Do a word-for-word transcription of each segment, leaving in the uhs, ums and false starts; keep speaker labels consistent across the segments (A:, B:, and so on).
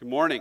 A: Good morning.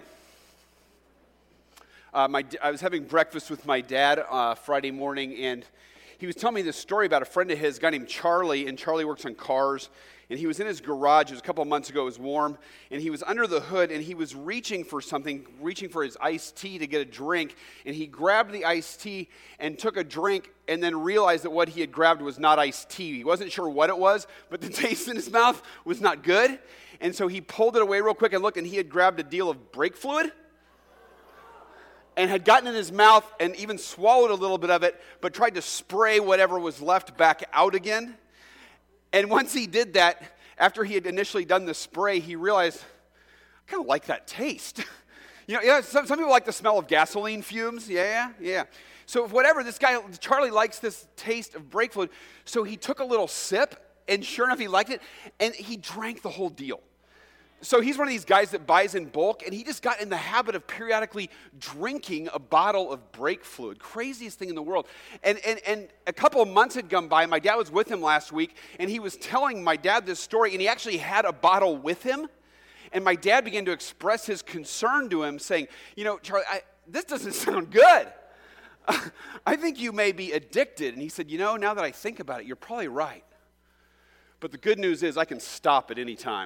A: Uh, my, I was having breakfast with my dad uh, Friday morning, and he was telling me this story about a friend of his, a guy named Charlie, and Charlie works on cars, and he was in his garage. It was a couple of months ago. It was warm, and he was under the hood, and he was reaching for something, reaching for his iced tea to get a drink, and he grabbed the iced tea and took a drink and then realized that what he had grabbed was not iced tea. He wasn't sure what it was, but the taste in his mouth was not good, and so he pulled it away real quick and looked, and he had grabbed a deal of brake fluid and had gotten in his mouth and even swallowed a little bit of it, but tried to spray whatever was left back out again. And once he did that, after he had initially done the spray, he realized, I kind of like that taste. you know, yeah, some, some people like the smell of gasoline fumes. Yeah, yeah. So whatever, this guy, Charlie, likes this taste of brake fluid. So he took a little sip, and sure enough, he liked it, and he drank the whole deal. So he's one of these guys that buys in bulk, and he just got in the habit of periodically drinking a bottle of brake fluid. Craziest thing in the world. And, and, and a couple of months had gone by. My dad was with him last week, and he was telling my dad this story, and he actually had a bottle with him. And my dad began to express his concern to him, saying, you know, Charlie, I, this doesn't sound good. I think you may be addicted. And he said, you know, now that I think about it, you're probably right. But the good news is I can stop at any time.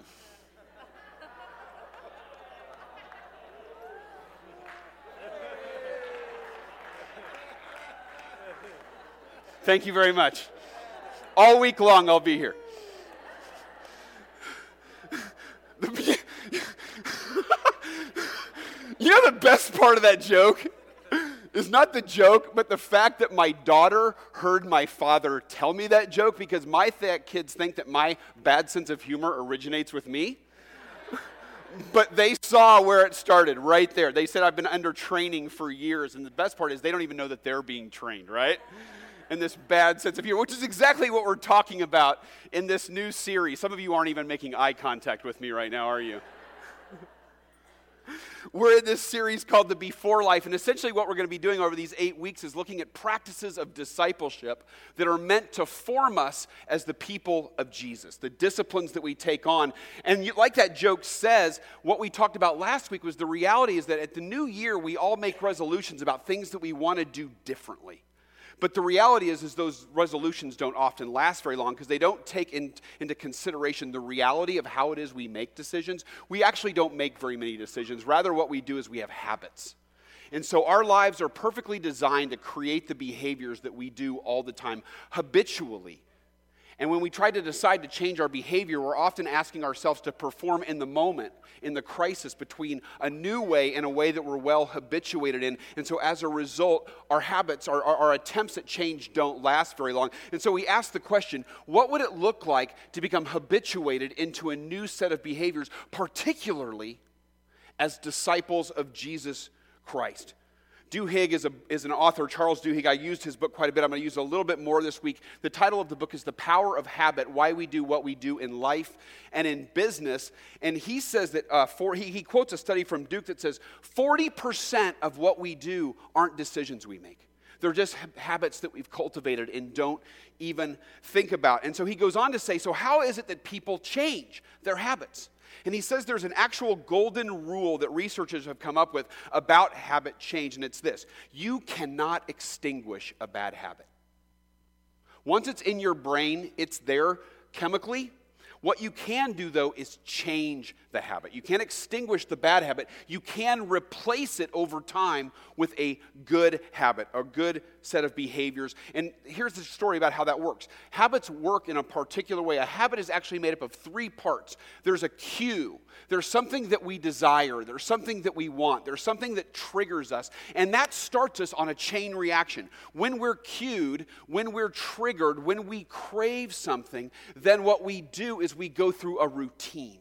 A: Thank you very much. All week long, I'll be here. You know the best part of that joke is not the joke, but the fact that my daughter heard my father tell me that joke, because my th- kids think that my bad sense of humor originates with me. But they saw where it started right there. They said I've been under training for years, and the best part is they don't even know that they're being trained, right? In this bad sense of humor, which is exactly what we're talking about in this new series. Some of you aren't even making eye contact with me right now, are you? We're in this series called The Before Life, and essentially what we're going to be doing over these eight weeks is looking at practices of discipleship that are meant to form us as the people of Jesus, the disciplines that we take on. And you, like that joke says, what we talked about last week was the reality is that at the new year, we all make resolutions about things that we want to do differently. But the reality is, is those resolutions don't often last very long because they don't take in, into consideration the reality of how it is we make decisions. We actually don't make very many decisions. Rather, what we do is we have habits. And so our lives are perfectly designed to create the behaviors that we do all the time, habitually. And when we try to decide to change our behavior, we're often asking ourselves to perform in the moment, in the crisis between a new way and a way that we're well habituated in. And so as a result, our habits, our, our, our attempts at change don't last very long. And so we ask the question, what would it look like to become habituated into a new set of behaviors, particularly as disciples of Jesus Christ? Duhigg is, a, is an author, Charles Duhigg. I used his book quite a bit. I'm going to use a little bit more this week. The title of the book is The Power of Habit, Why We Do What We Do in Life and in Business. And he says that, uh, for, he, he quotes a study from Duke that says forty percent of what we do aren't decisions we make. They're just ha- habits that we've cultivated and don't even think about. And so he goes on to say, so how is it that people change their habits? And he says there's an actual golden rule that researchers have come up with about habit change, and it's this. You cannot extinguish a bad habit. Once it's in your brain, it's there chemically. What you can do, though, is change the habit. You can't extinguish the bad habit. You can replace it over time with a good habit, a good set of behaviors. And here's the story about how that works. Habits work in a particular way. A habit is actually made up of three parts. There's a cue. There's something that we desire. There's something that we want. There's something that triggers us. And that starts us on a chain reaction. When we're cued, when we're triggered, when we crave something, then what we do is we go through a routine.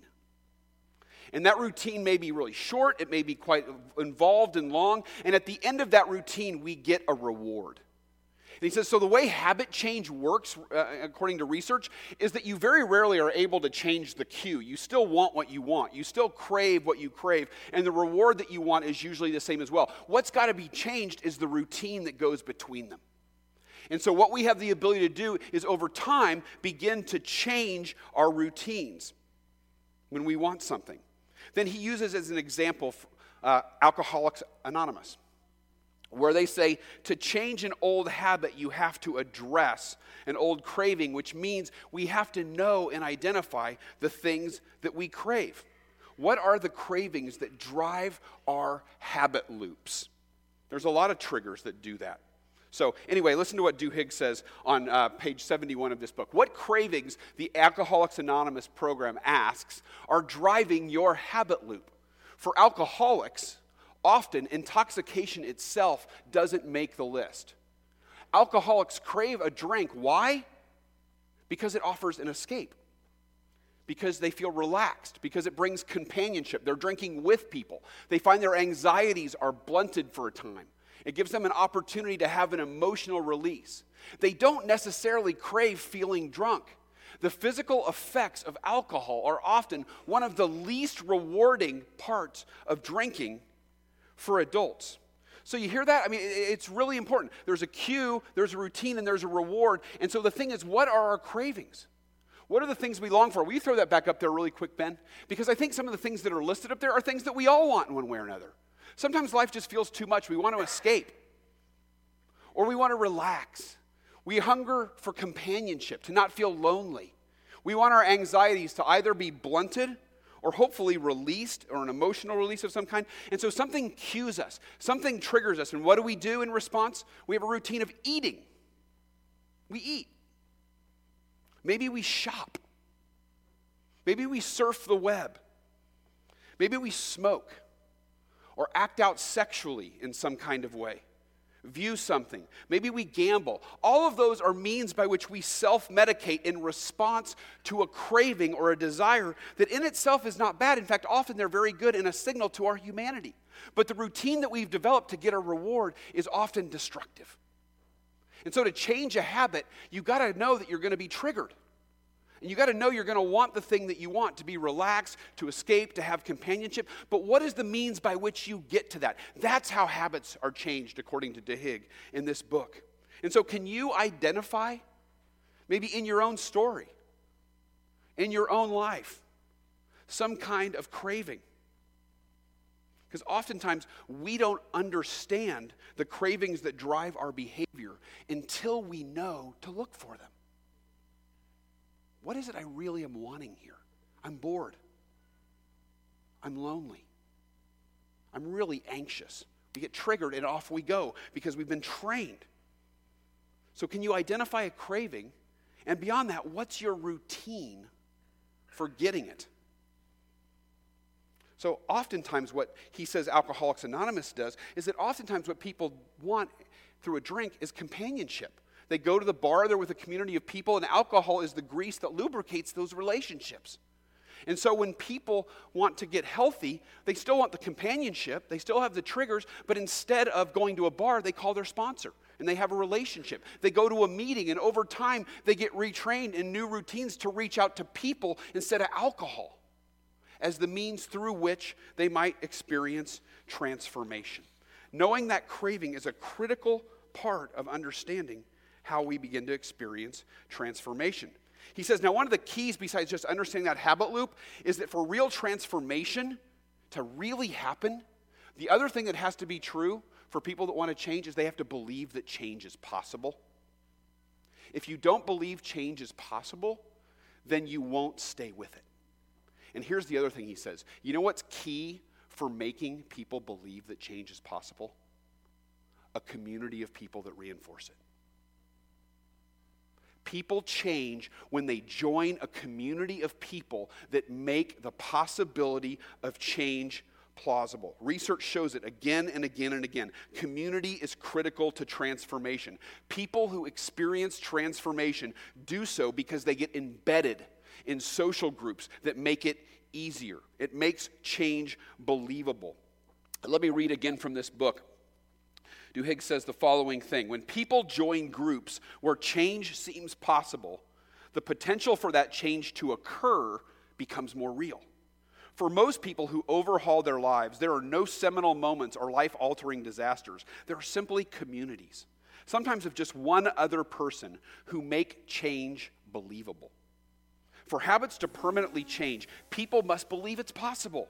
A: And that routine may be really short, it may be quite involved and long, and at the end of that routine, we get a reward. And he says, so the way habit change works, uh, according to research, is that you very rarely are able to change the cue. You still want what you want. You still crave what you crave, and the reward that you want is usually the same as well. What's got to be changed is the routine that goes between them. And so what we have the ability to do is over time begin to change our routines when we want something. Then he uses as an example uh, Alcoholics Anonymous, where they say to change an old habit, you have to address an old craving, which means we have to know and identify the things that we crave. What are the cravings that drive our habit loops? There's a lot of triggers that do that. So anyway, listen to what Duhigg says on uh, page seventy-one of this book. What cravings, the Alcoholics Anonymous program asks, are driving your habit loop? For alcoholics, often intoxication itself doesn't make the list. Alcoholics crave a drink. Why? Because it offers an escape. Because they feel relaxed, because it brings companionship. They're drinking with people. They find their anxieties are blunted for a time. It gives them an opportunity to have an emotional release. They don't necessarily crave feeling drunk. The physical effects of alcohol are often one of the least rewarding parts of drinking for adults. So you hear that? I mean, it's really important. There's a cue, there's a routine, and there's a reward. And so the thing is, what are our cravings? What are the things we long for? Will you throw that back up there really quick, Ben? Because I think some of the things that are listed up there are things that we all want in one way or another. Sometimes life just feels too much. We want to escape. Or we want to relax. We hunger for companionship, to not feel lonely. We want our anxieties to either be blunted or hopefully released, or an emotional release of some kind. And so something cues us. Something triggers us. And what do we do in response? We have a routine of eating. We eat. Maybe we shop. Maybe we surf the web. Maybe we smoke or act out sexually in some kind of way. View something. Maybe we gamble. All of those are means by which we self-medicate in response to a craving or a desire that in itself is not bad. In fact, often they're very good and a signal to our humanity. But the routine that we've developed to get a reward is often destructive. And so to change a habit, you've got to know that you're going to be triggered. And you've got to know you're going to want the thing that you want, to be relaxed, to escape, to have companionship. But what is the means by which you get to that? That's how habits are changed, according to Duhigg in this book. And so can you identify, maybe in your own story, in your own life, some kind of craving? Because oftentimes we don't understand the cravings that drive our behavior until we know to look for them. What is it I really am wanting here? I'm bored. I'm lonely. I'm really anxious. We get triggered and off we go because we've been trained. So can you identify a craving? And beyond that, what's your routine for getting it? So oftentimes what he says Alcoholics Anonymous does is that oftentimes what people want through a drink is companionship. They go to the bar, they're with a community of people, and alcohol is the grease that lubricates those relationships. And so when people want to get healthy, they still want the companionship, they still have the triggers, but instead of going to a bar, they call their sponsor, and they have a relationship. They go to a meeting, and over time, they get retrained in new routines to reach out to people instead of alcohol as the means through which they might experience transformation. Knowing that craving is a critical part of understanding how we begin to experience transformation. He says, now one of the keys besides just understanding that habit loop is that for real transformation to really happen, the other thing that has to be true for people that want to change is they have to believe that change is possible. If you don't believe change is possible, then you won't stay with it. And here's the other thing he says. You know what's key for making people believe that change is possible? A community of people that reinforce it. People change when they join a community of people that make the possibility of change plausible. Research shows it again and again and again. Community is critical to transformation. People who experience transformation do so because they get embedded in social groups that make it easier. It makes change believable. Let me read again from this book. Duhigg says the following thing. When people join groups where change seems possible, the potential for that change to occur becomes more real. For most people who overhaul their lives, there are no seminal moments or life-altering disasters. There are simply communities, sometimes of just one other person, who make change believable. For habits to permanently change, people must believe it's possible.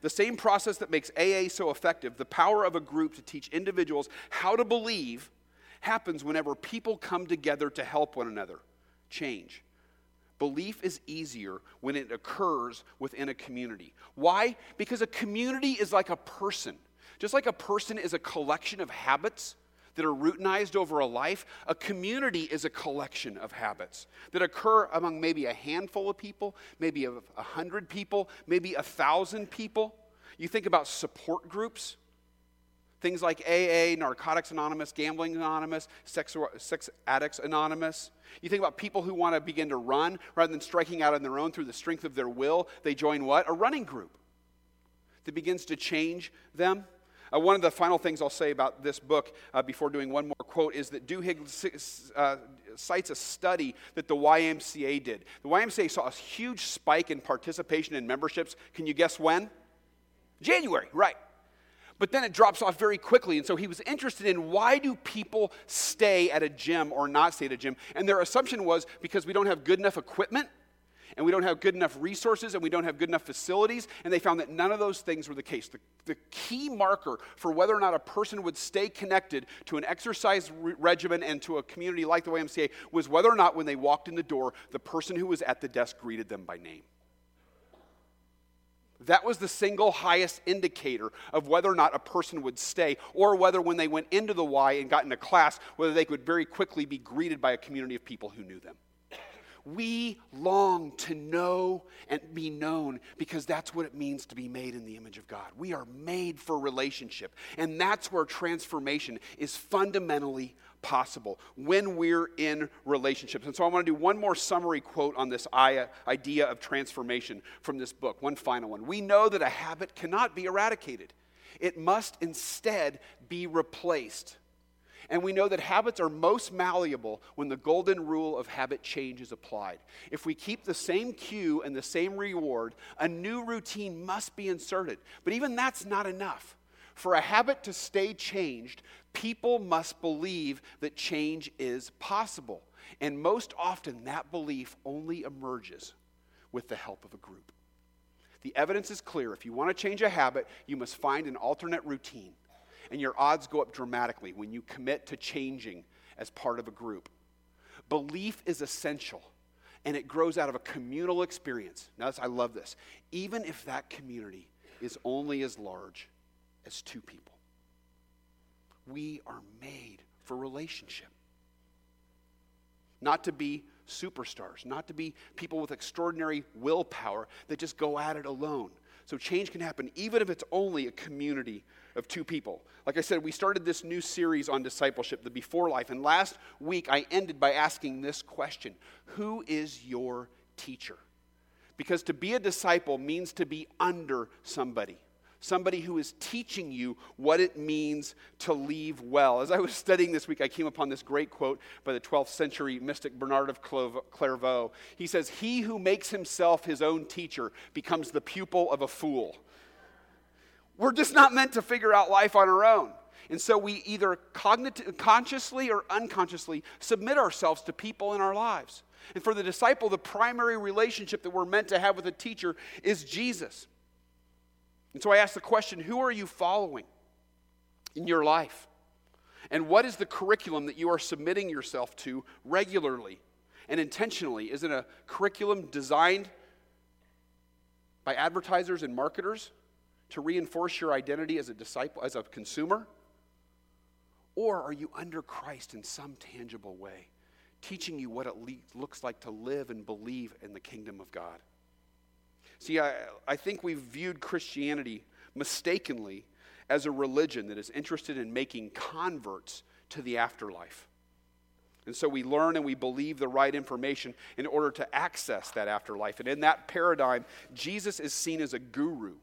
A: The same process that makes A A so effective, the power of a group to teach individuals how to believe, happens whenever people come together to help one another change. Belief is easier when it occurs within a community. Why? Because a community is like a person. Just like a person is a collection of habits that are routinized over a life, a community is a collection of habits that occur among maybe a handful of people, maybe a, a hundred people, maybe a thousand people. You think about support groups, things like A A, Narcotics Anonymous, Gambling Anonymous, Sex, Sex Addicts Anonymous. You think about people who want to begin to run rather than striking out on their own through the strength of their will. They join what? A running group that begins to change them. Uh, one of the final things I'll say about this book uh, before doing one more quote is that Duhigg uh, cites a study that the Y M C A did. The Y M C A saw a huge spike in participation in memberships. Can you guess when? January, right. But then it drops off very quickly. And so he was interested in why do people stay at a gym or not stay at a gym? And their assumption was because we don't have good enough equipment, and we don't have good enough resources, and we don't have good enough facilities, and they found that none of those things were the case. The, the key marker for whether or not a person would stay connected to an exercise re- regimen and to a community like the Y M C A was whether or not when they walked in the door, the person who was at the desk greeted them by name. That was the single highest indicator of whether or not a person would stay, or whether when they went into the Y and got into class, whether they could very quickly be greeted by a community of people who knew them. We long to know and be known because that's what it means to be made in the image of God. We are made for relationship, and that's where transformation is fundamentally possible, when we're in relationships. And so I want to do one more summary quote on this idea of transformation from this book, one final one. We know that a habit cannot be eradicated. It must instead be replaced. And we know that habits are most malleable when the golden rule of habit change is applied. If we keep the same cue and the same reward, a new routine must be inserted. But even that's not enough. For a habit to stay changed, people must believe that change is possible. And most often, that belief only emerges with the help of a group. The evidence is clear. If you want to change a habit, you must find an alternate routine. And your odds go up dramatically when you commit to changing as part of a group. Belief is essential, and it grows out of a communal experience. Now, I love this. Even if that community is only as large as two people. We are made for relationship. Not to be superstars, not to be people with extraordinary willpower that just go at it alone. So change can happen even if it's only a community of two people. Like I said, we started this new series on discipleship, the Before Life, and last week I ended by asking this question: who is your teacher? Because to be a disciple means to be under somebody. Somebody who is teaching you what it means to leave well. As I was studying this week, I came upon this great quote by the twelfth century mystic Bernard of Clairvaux. He says, "He who makes himself his own teacher becomes the pupil of a fool." We're just not meant to figure out life on our own. And so we either cognitive, consciously or unconsciously submit ourselves to people in our lives. And for the disciple, the primary relationship that we're meant to have with a teacher is Jesus. And so I ask the question, who are you following in your life? And what is the curriculum that you are submitting yourself to regularly and intentionally? Is it a curriculum designed by advertisers and marketers to reinforce your identity as a disciple, as a consumer? Or are you under Christ in some tangible way, teaching you what it le- looks like to live and believe in the kingdom of God? See, I, I think we've viewed Christianity mistakenly as a religion that is interested in making converts to the afterlife. And so we learn and we believe the right information in order to access that afterlife. And in that paradigm, Jesus is seen as a guru.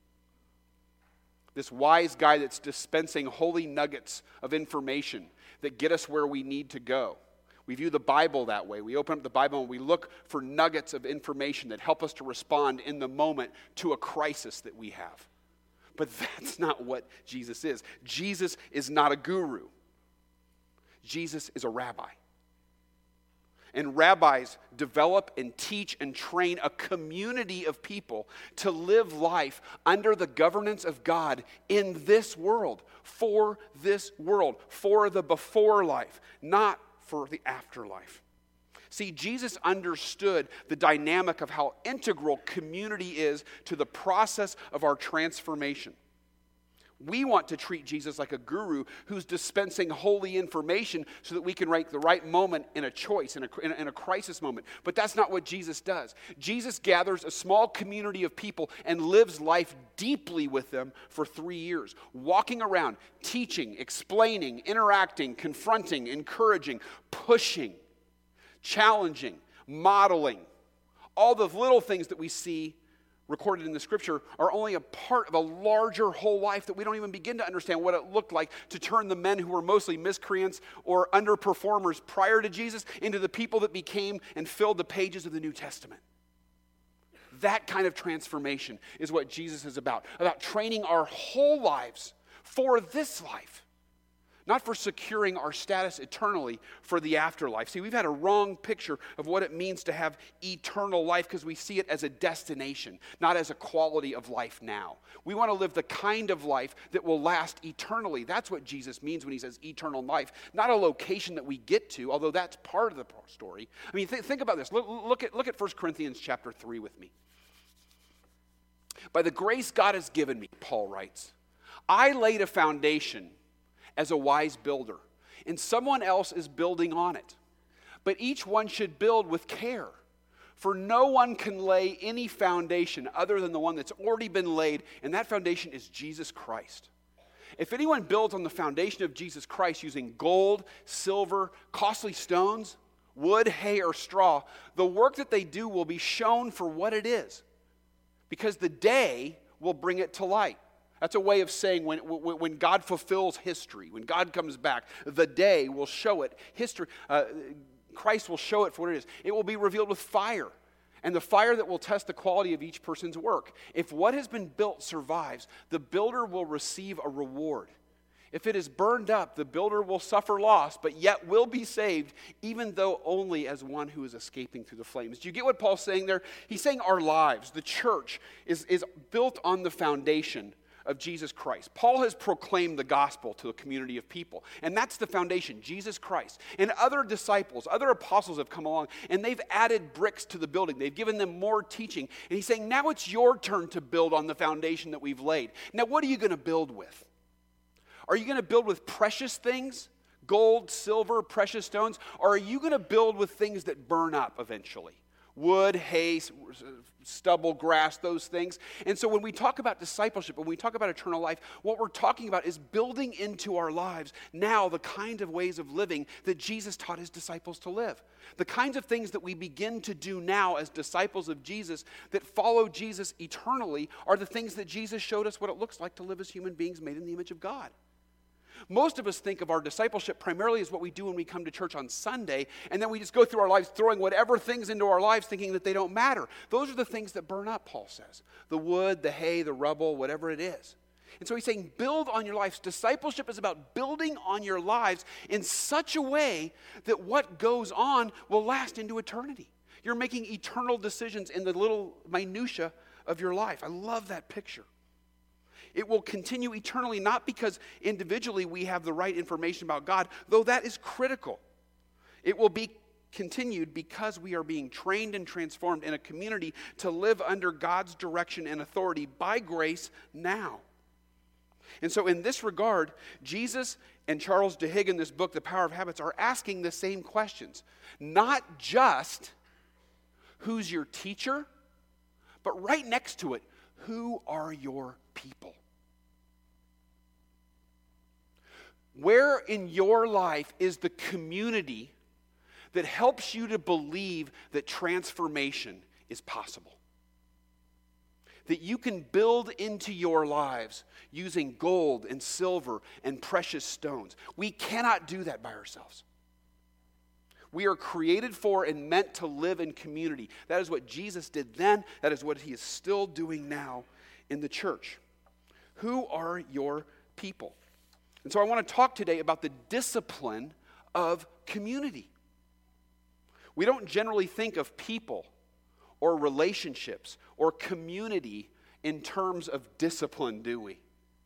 A: This wise guy that's dispensing holy nuggets of information that get us where we need to go. We view the Bible that way. We open up the Bible and we look for nuggets of information that help us to respond in the moment to a crisis that we have. But that's not what Jesus is. Jesus is not a guru. Jesus is a rabbi. and rabbis develop and teach and train a community of people to live life under the governance of God in this world, for this world, for the before life, not for the afterlife. See, Jesus understood the dynamic of how integral community is to the process of our transformation. We want to treat Jesus like a guru who's dispensing holy information so that we can make the right moment in a choice, in a, in a, in a crisis moment. But that's not what Jesus does. Jesus gathers a small community of people and lives life deeply with them for three years, walking around, teaching, explaining, interacting, confronting, encouraging, pushing, challenging, modeling. All the little things that we see recorded in the scripture are only a part of a larger whole life that we don't even begin to understand what it looked like to turn the men who were mostly miscreants or underperformers prior to Jesus into the people that became and filled the pages of the New Testament. That kind of transformation is what Jesus is about, about training our whole lives for this life. Not for securing our status eternally for the afterlife. See, we've had a wrong picture of what it means to have eternal life because we see it as a destination, not as a quality of life now. We want to live the kind of life that will last eternally. That's what Jesus means when he says eternal life, not a location that we get to, although that's part of the story. I mean, th- think about this. Look, look at, look at First Corinthians chapter three with me. By the grace God has given me, Paul writes, I laid a foundation as a wise builder, and someone else is building on it. But each one should build with care, for no one can lay any foundation other than the one that's already been laid, and that foundation is Jesus Christ. If anyone builds on the foundation of Jesus Christ using gold, silver, costly stones, wood, hay, or straw, the work that they do will be shown for what it is, because the day will bring it to light. That's a way of saying when, when God fulfills history, when God comes back, the day will show it. History, uh, Christ will show it for what it is. It will be revealed with fire, and the fire that will test the quality of each person's work. If what has been built survives, the builder will receive a reward. If it is burned up, the builder will suffer loss, but yet will be saved, even though only as one who is escaping through the flames. Do you get what Paul's saying there? He's saying our lives, the church, is, is built on the foundation of Jesus Christ. Paul has proclaimed the gospel to a community of people, and that's the foundation, Jesus Christ. And other disciples, other apostles have come along, and they've added bricks to the building. They've given them more teaching, and he's saying, now it's your turn to build on the foundation that we've laid. Now, what are you going to build with? Are you going to build with precious things, gold, silver, precious stones, or are you going to build with things that burn up eventually? Wood, hay, stubble, grass, those things. And so when we talk about discipleship, when we talk about eternal life, what we're talking about is building into our lives now the kind of ways of living that Jesus taught his disciples to live. The kinds of things that we begin to do now as disciples of Jesus that follow Jesus eternally are the things that Jesus showed us what it looks like to live as human beings made in the image of God. Most of us think of our discipleship primarily as what we do when we come to church on Sunday, and then we just go through our lives throwing whatever things into our lives thinking that they don't matter. Those are the things that burn up, Paul says. The wood, the hay, the rubble, whatever it is. And so he's saying build on your lives. Discipleship is about building on your lives in such a way that what goes on will last into eternity. You're making eternal decisions in the little minutia of your life. I love that picture. It will continue eternally, not because individually we have the right information about God, though that is critical. It will be continued because we are being trained and transformed in a community to live under God's direction and authority by grace now. And so in this regard, Jesus and Charles Duhigg in this book, The Power of Habits, are asking the same questions. Not just who's your teacher, but right next to it, who are your people? Where in your life is the community that helps you to believe that transformation is possible? That you can build into your lives using gold and silver and precious stones. We cannot do that by ourselves. We are created for and meant to live in community. That is what Jesus did then. That is what he is still doing now in the church. Who are your people? And so I want to talk today about the discipline of community. We don't generally think of people or relationships or community in terms of discipline, do we?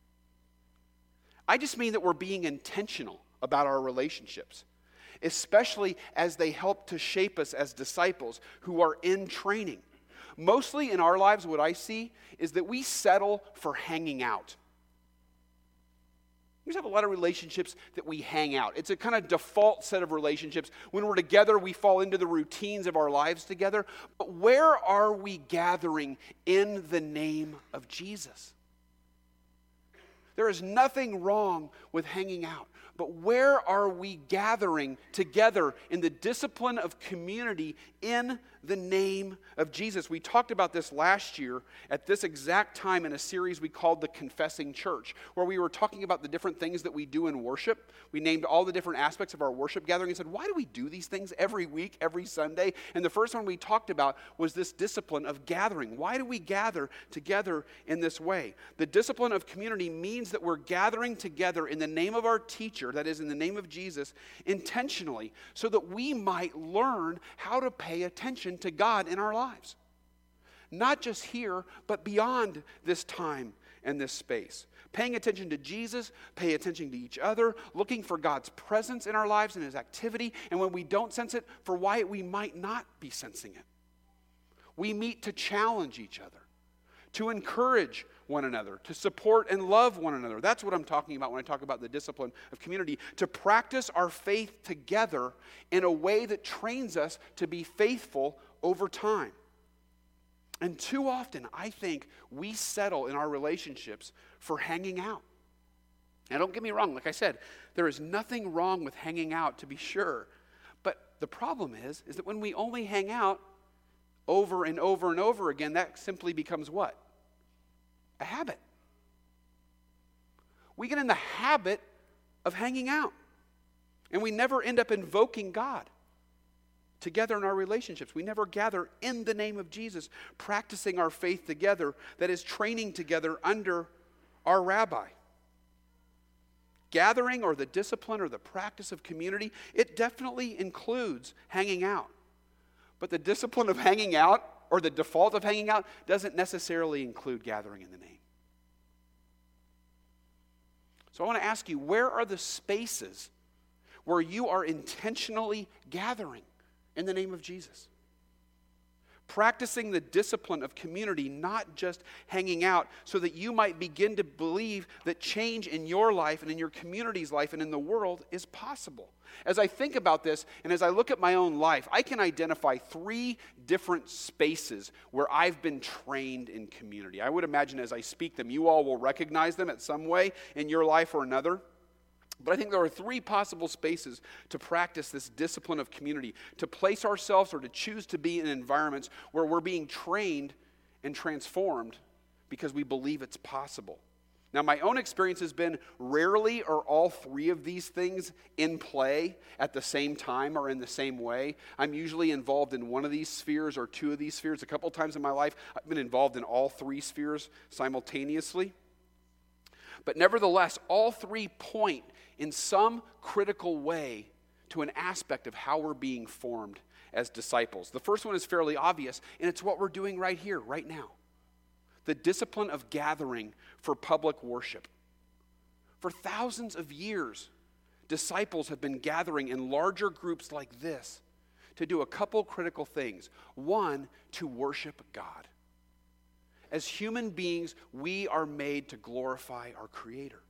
A: I just mean that we're being intentional about our relationships, especially as they help to shape us as disciples who are in training. Mostly in our lives, what I see is that we settle for hanging out. We just have a lot of relationships that we hang out. It's a kind of default set of relationships. When we're together, we fall into the routines of our lives together. But where are we gathering in the name of Jesus? There is nothing wrong with hanging out. But where are we gathering together in the discipline of community in the name of Jesus? We talked about this last year at this exact time in a series we called The Confessing Church, where we were talking about the different things that we do in worship. We named all the different aspects of our worship gathering and said, why do we do these things every week, every Sunday? And the first one we talked about was this discipline of gathering. Why do we gather together in this way? The discipline of community means that we're gathering together in the name of our teacher, that is in the name of Jesus, intentionally, so that we might learn how to pay attention to God in our lives. Not just here, but beyond this time and this space. Paying attention to Jesus, pay attention to each other, looking for God's presence in our lives and His activity, and when we don't sense it, for why we might not be sensing it. We meet to challenge each other, to encourage one another, to support and love one another. That's what I'm talking about when I talk about the discipline of community. To practice our faith together in a way that trains us to be faithful over time. And too often, I think we settle in our relationships for hanging out. Now, don't get me wrong. Like I said, there is nothing wrong with hanging out, to be sure. But the problem is, is that when we only hang out over and over and over again, that simply becomes what? A habit. We get in the habit of hanging out. And we never end up invoking God together in our relationships. We never gather in the name of Jesus, practicing our faith together, that is, training together under our rabbi. Gathering or the discipline or the practice of community, it definitely includes hanging out. But the discipline of hanging out or the default of hanging out doesn't necessarily include gathering in the name. So I want to ask you, where are the spaces where you are intentionally gathering in the name of Jesus? Practicing the discipline of community, not just hanging out, so that you might begin to believe that change in your life and in your community's life and in the world is possible. As I think about this and as I look at my own life, I can identify three different spaces where I've been trained in community. I would imagine as I speak them, you all will recognize them at some way in your life or another. But I think there are three possible spaces to practice this discipline of community, to place ourselves or to choose to be in environments where we're being trained and transformed because we believe it's possible. Now, my own experience has been rarely are all three of these things in play at the same time or in the same way. I'm usually involved in one of these spheres or two of these spheres. A couple times in my life, I've been involved in all three spheres simultaneously. But nevertheless, all three point in some critical way to an aspect of how we're being formed as disciples. The first one is fairly obvious, and it's what we're doing right here, right now. The discipline of gathering for public worship. For thousands of years, disciples have been gathering in larger groups like this to do a couple critical things. One, to worship God. As human beings, we are made to glorify our Creator.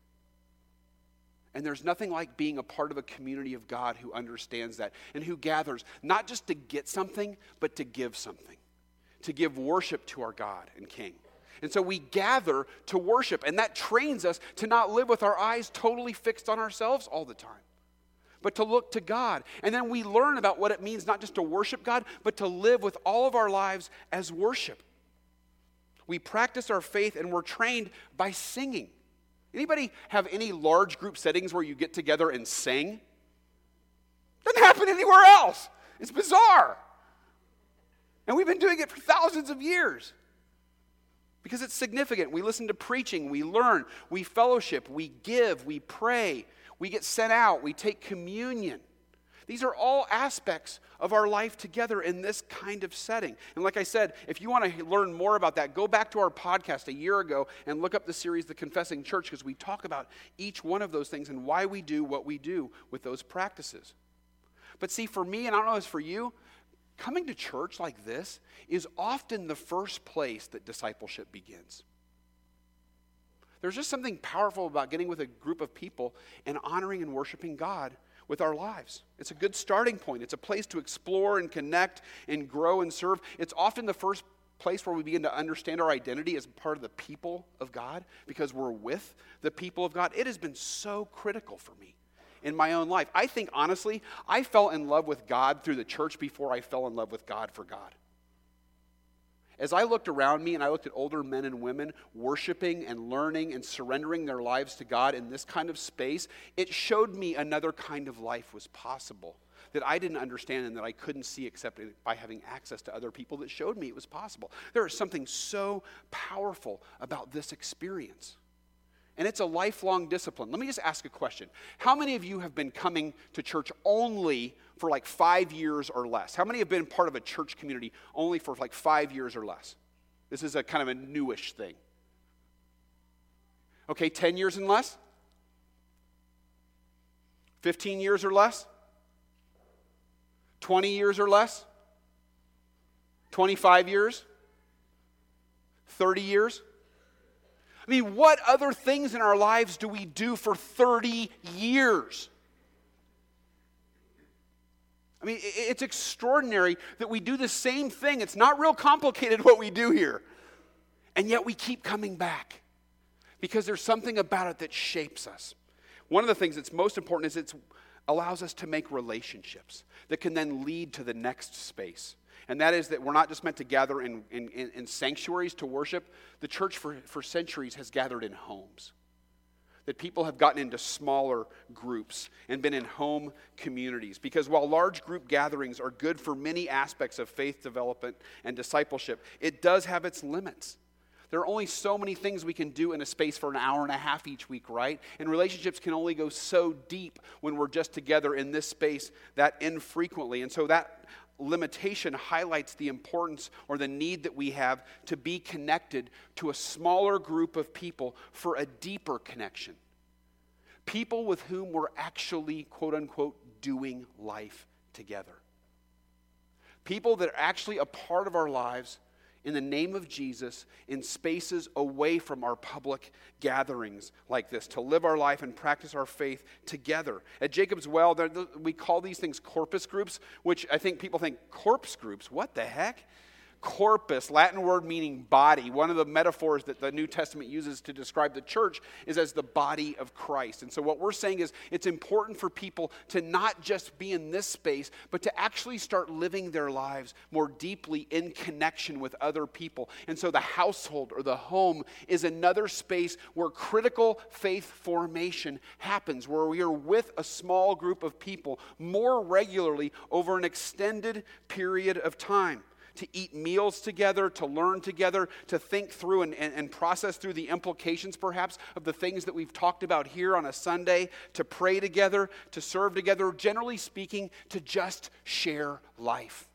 A: And there's nothing like being a part of a community of God who understands that and who gathers not just to get something, but to give something, to give worship to our God and King. And so we gather to worship, and that trains us to not live with our eyes totally fixed on ourselves all the time, but to look to God. And then we learn about what it means not just to worship God, but to live with all of our lives as worship. We practice our faith, and we're trained by singing. Anybody have any large group settings where you get together and sing? Doesn't happen anywhere else. It's bizarre. And we've been doing it for thousands of years because it's significant. We listen to preaching, we learn, we fellowship, we give, we pray, we get sent out, we take communion. These are all aspects of our life together in this kind of setting. And like I said, if you want to learn more about that, go back to our podcast a year ago and look up the series, The Confessing Church, because we talk about each one of those things and why we do what we do with those practices. But see, for me, and I don't know if it's for you, coming to church like this is often the first place that discipleship begins. There's just something powerful about getting with a group of people and honoring and worshiping God with our lives. It's a good starting point. It's a place to explore and connect and grow and serve. It's often the first place where we begin to understand our identity as part of the people of God because we're with the people of God. It has been so critical for me in my own life. I think, honestly, I fell in love with God through the church before I fell in love with God for God. As I looked around me and I looked at older men and women worshiping and learning and surrendering their lives to God in this kind of space, it showed me another kind of life was possible that I didn't understand and that I couldn't see except by having access to other people that showed me it was possible. There is something so powerful about this experience. And it's a lifelong discipline. Let me just ask a question. How many of you have been coming to church only for like five years or less? How many have been part of a church community only for like five years or less? This is a kind of a newish thing. Okay, ten years and less? fifteen years or less? twenty years or less? twenty-five years? thirty years? I mean, what other things in our lives do we do for thirty years? I mean, it's extraordinary that we do the same thing. It's not real complicated what we do here. And yet we keep coming back because there's something about it that shapes us. One of the things that's most important is it allows us to make relationships that can then lead to the next space. And that is that we're not just meant to gather in, in, in sanctuaries to worship. The church for, for centuries has gathered in homes. That people have gotten into smaller groups and been in home communities. Because while large group gatherings are good for many aspects of faith development and discipleship, it does have its limits. There are only so many things we can do in a space for an hour and a half each week, right? And relationships can only go so deep when we're just together in this space that infrequently. And so that limitation highlights the importance or the need that we have to be connected to a smaller group of people for a deeper connection. People with whom we're actually, quote unquote, doing life together. People that are actually a part of our lives in the name of Jesus in spaces away from our public gatherings like this, to live our life and practice our faith together. At Jacob's Well, we call these things corpus groups, which I think people think, corpse groups, what the heck? Corpus, Latin word meaning body. One of the metaphors that the New Testament uses to describe the church is as the body of Christ. And so what we're saying is it's important for people to not just be in this space, but to actually start living their lives more deeply in connection with other people. And so the household or the home is another space where critical faith formation happens, where we are with a small group of people more regularly over an extended period of time. To eat meals together, to learn together, to think through and, and, and process through the implications perhaps of the things that we've talked about here on a Sunday, to pray together, to serve together, generally speaking, to just share life.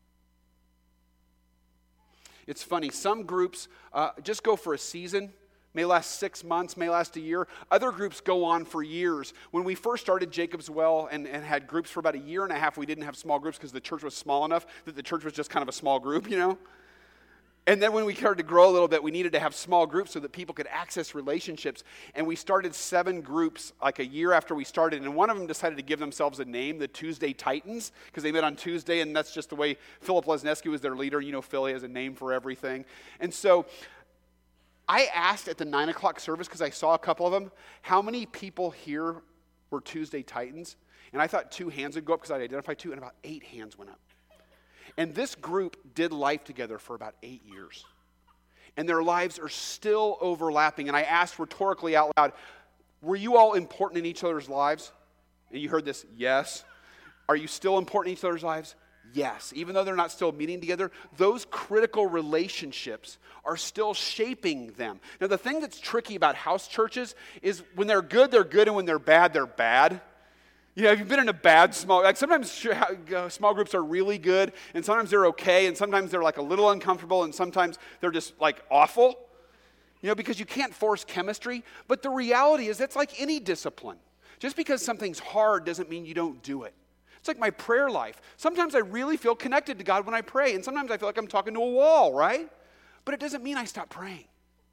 A: It's funny, some groups uh, just go for a season, may last six months, may last a year. Other groups go on for years. When we first started Jacob's Well and, and had groups for about a year and a half, we didn't have small groups because the church was small enough that the church was just kind of a small group, you know? And then when we started to grow a little bit, we needed to have small groups so that people could access relationships. And we started seven groups like a year after we started. And one of them decided to give themselves a name, the Tuesday Titans, because they met on Tuesday. And that's just the way Philip Lesneski was their leader. You know, Phil, he has a name for everything. And so I asked at the nine o'clock service, because I saw a couple of them, how many people here were Tuesday Titans? And I thought two hands would go up because I'd identified two, and about eight hands went up. And this group did life together for about eight years. And their lives are still overlapping. And I asked rhetorically out loud, were you all important in each other's lives? And you heard this, yes. Are you still important in each other's lives? Yes. Even though they're not still meeting together, those critical relationships are still shaping them. Now, the thing that's tricky about house churches is when they're good, they're good, and when they're bad, they're bad. You know, have you been in a bad small, like sometimes sh- uh, small groups are really good, and sometimes they're okay, and sometimes they're like a little uncomfortable, and sometimes they're just like awful, you know, because you can't force chemistry. But the reality is that's like any discipline. Just because something's hard doesn't mean you don't do it. It's like my prayer life. Sometimes I really feel connected to God when I pray, and sometimes I feel like I'm talking to a wall, right? But it doesn't mean I stop praying.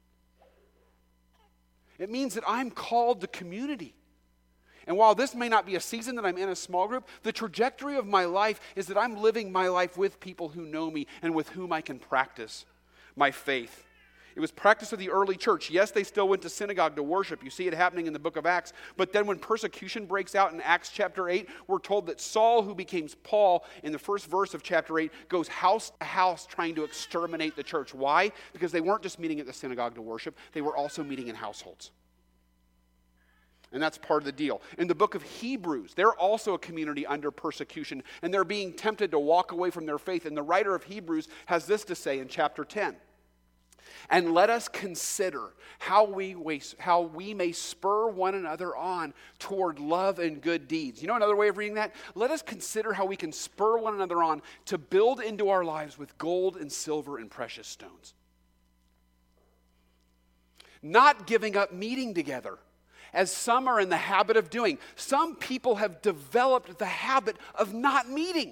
A: It means that I'm called to community. And while this may not be a season that I'm in a small group, the trajectory of my life is that I'm living my life with people who know me and with whom I can practice my faith. It was practice of the early church. Yes, they still went to synagogue to worship. You see it happening in the book of Acts. But then when persecution breaks out in Acts chapter eight, we're told that Saul, who became Paul in the first verse of chapter eight, goes house to house trying to exterminate the church. Why? Because they weren't just meeting at the synagogue to worship. They were also meeting in households. And that's part of the deal. In the book of Hebrews, they're also a community under persecution, and they're being tempted to walk away from their faith. And the writer of Hebrews has this to say in chapter ten. And let us consider how we, how we may spur one another on toward love and good deeds. You know another way of reading that? Let us consider how we can spur one another on to build into our lives with gold and silver and precious stones. Not giving up meeting together, as some are in the habit of doing. Some people have developed the habit of not meeting.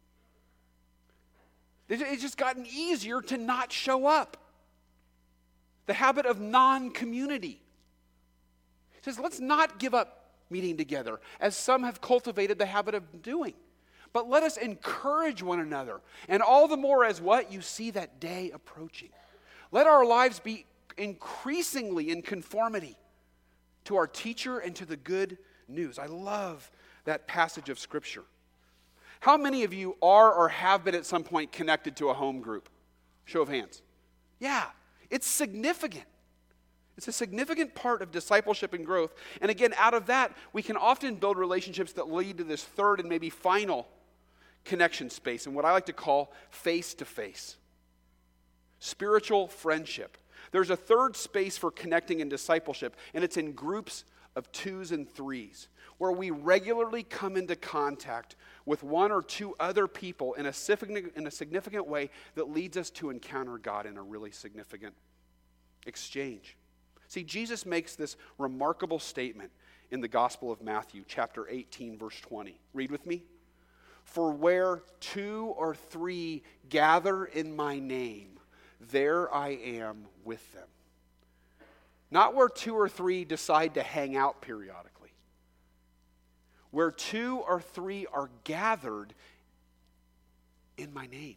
A: It's just gotten easier to not show up. The habit of non-community. He says, let's not give up meeting together, as some have cultivated the habit of doing. But let us encourage one another, and all the more as what? You see that day approaching. Let our lives be increasingly in conformity to our teacher and to the good news. I love that passage of Scripture. How many of you are or have been at some point connected to a home group? Show of hands. Yeah, it's significant. It's a significant part of discipleship and growth. And again, out of that, we can often build relationships that lead to this third and maybe final connection space, and what I like to call face-to-face. Spiritual friendship. There's a third space for connecting in discipleship, and it's in groups of twos and threes, where we regularly come into contact with one or two other people in a significant, in a significant way that leads us to encounter God in a really significant exchange. See, Jesus makes this remarkable statement in the Gospel of Matthew, chapter eighteen, verse twenty. Read with me. For where two or three gather in my name, there I am with them. Not where two or three decide to hang out periodically. Where two or three are gathered in my name.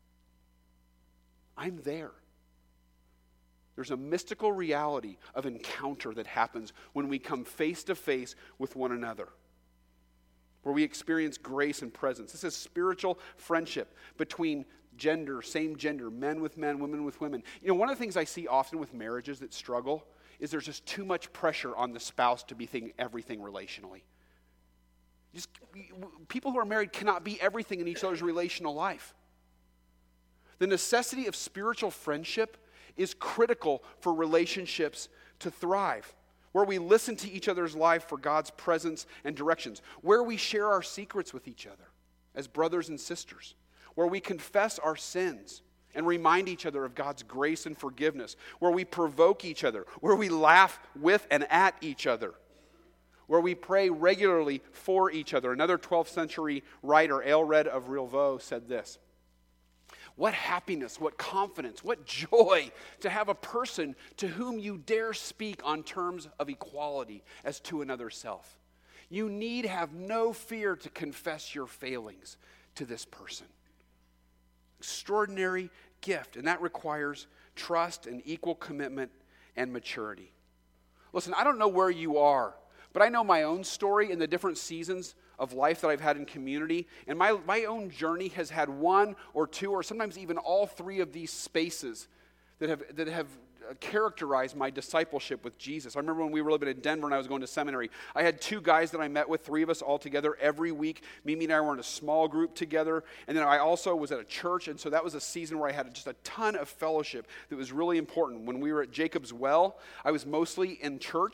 A: I'm there. There's a mystical reality of encounter that happens when we come face to face with one another, where we experience grace and presence. This is spiritual friendship between gender, same gender, men with men, women with women. You know, one of the things I see often with marriages that struggle is there's just too much pressure on the spouse to be thing, everything relationally. Just, people who are married cannot be everything in each other's relational life. The necessity of spiritual friendship is critical for relationships to thrive, where we listen to each other's life for God's presence and directions, where we share our secrets with each other as brothers and sisters, where we confess our sins and remind each other of God's grace and forgiveness, where we provoke each other, where we laugh with and at each other, where we pray regularly for each other. Another twelfth century writer, Aelred of Rilvaux, said this: what happiness, what confidence, what joy to have a person to whom you dare speak on terms of equality as to another self. You need have no fear to confess your failings to this person. Extraordinary gift, and that requires trust and equal commitment and maturity. Listen, I don't know where you are, but I know my own story and the different seasons of life that I've had in community, and my, my own journey has had one or two or sometimes even all three of these spaces that have that have characterized my discipleship with Jesus. I remember when we were living in Denver and I was going to seminary, I had two guys that I met with, three of us all together every week. Mimi and I were in a small group together, and then I also was at a church, and so that was a season where I had just a ton of fellowship that was really important. When we were at Jacob's Well, I was mostly in church,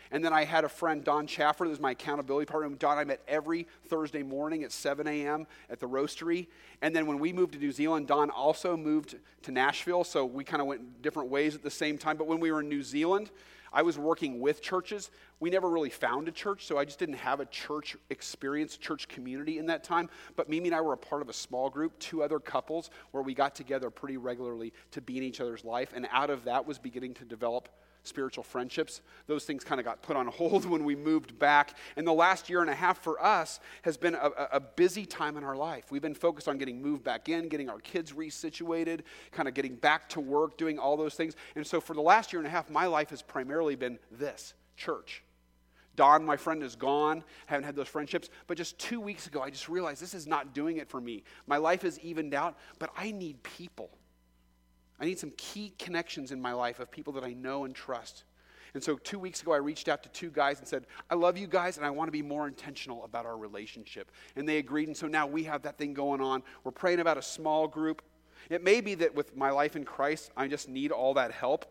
A: And then I had a friend, Don Chaffer, who's my accountability partner. Don I met every Thursday morning at seven a.m. at the Roastery. And then when we moved to New Zealand, Don also moved to Nashville, so we kind of went different ways at the same time. But when we were in New Zealand, I was working with churches. We never really found a church, so I just didn't have a church experience, church community in that time. But Mimi and I were a part of a small group, two other couples, where we got together pretty regularly to be in each other's life. And out of that was beginning to develop spiritual friendships. Those things kind of got put on hold when we moved back. And the last year and a half for us has been a, a busy time in our life. We've been focused on getting moved back in, getting our kids resituated, kind of getting back to work, doing all those things. And so for the last year and a half, my life has primarily been this, church. Don, my friend, is gone. Haven't had those friendships. But just two weeks ago, I just realized this is not doing it for me. My life is evened out, but I need people. I need some key connections in my life of people that I know and trust. And so two weeks ago, I reached out to two guys and said, I love you guys, and I want to be more intentional about our relationship. And they agreed, and so now we have that thing going on. We're praying about a small group. It may be that with my life in Christ, I just need all that help.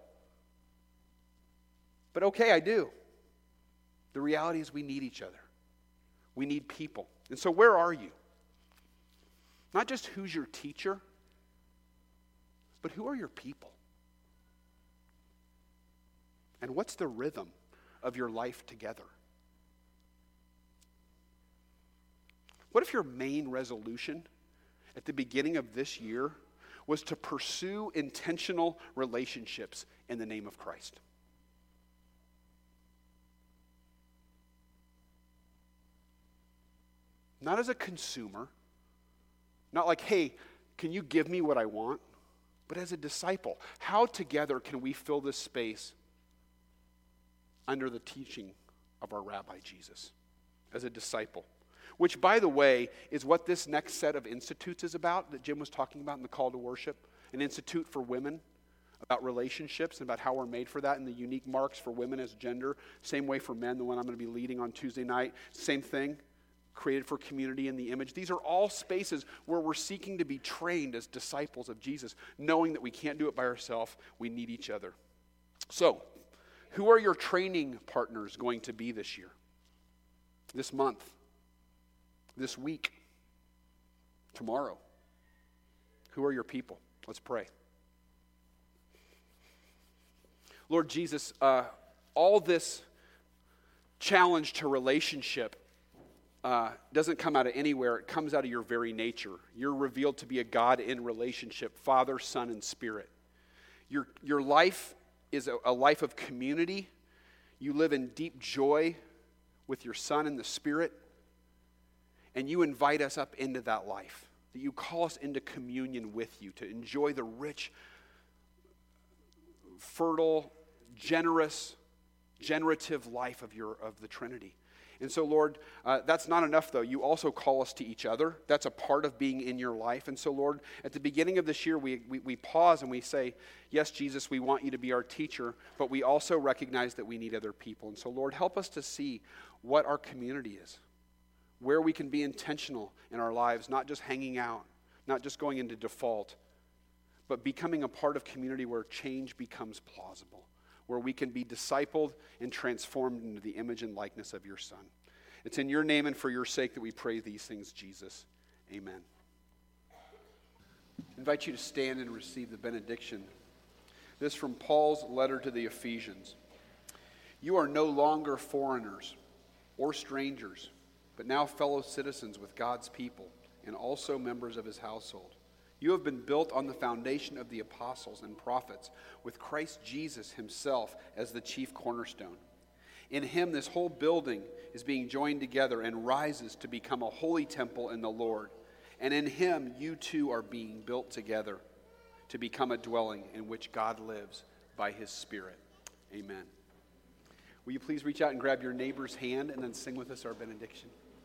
A: But okay, I do. The reality is we need each other. We need people. And so where are you? Not just who's your teacher, but who are your people? And what's the rhythm of your life together? What if your main resolution at the beginning of this year was to pursue intentional relationships in the name of Christ? Not as a consumer, not like, hey, can you give me what I want? But as a disciple, how together can we fill this space under the teaching of our Rabbi Jesus as a disciple? Which, by the way, is what this next set of institutes is about that Jim was talking about in the call to worship. An institute for women about relationships and about how we're made for that and the unique marks for women as gender. Same way for men, the one I'm going to be leading on Tuesday night. Same thing. Created for community in the image. These are all spaces where we're seeking to be trained as disciples of Jesus, knowing that we can't do it by ourselves. We need each other. So, who are your training partners going to be this year? This month? This week? Tomorrow? Who are your people? Let's pray. Lord Jesus, uh, all this challenge to relationship Uh, doesn't come out of anywhere. It comes out of your very nature. You're revealed to be a God in relationship, Father, Son, and Spirit. Your, your life is a, a life of community. You live in deep joy with your Son and the Spirit. And you invite us up into that life. That you call us into communion with you, to enjoy the rich, fertile, generous, generative life of your of the Trinity. And so, Lord, uh, that's not enough, though. You also call us to each other. That's a part of being in your life. And so, Lord, at the beginning of this year, we, we, we pause and we say, yes, Jesus, we want you to be our teacher, but we also recognize that we need other people. And so, Lord, help us to see what our community is, where we can be intentional in our lives, not just hanging out, not just going into default, but becoming a part of community where change becomes plausible, where we can be discipled and transformed into the image and likeness of your Son. It's in your name and for your sake that we pray these things, Jesus. Amen. I invite you to stand and receive the benediction. This from Paul's letter to the Ephesians. You are no longer foreigners or strangers, but now fellow citizens with God's people and also members of his household. You have been built on the foundation of the apostles and prophets, with Christ Jesus himself as the chief cornerstone. In him, this whole building is being joined together and rises to become a holy temple in the Lord. And in him, you too are being built together to become a dwelling in which God lives by his Spirit. Amen. Will you please reach out and grab your neighbor's hand and then sing with us our benediction?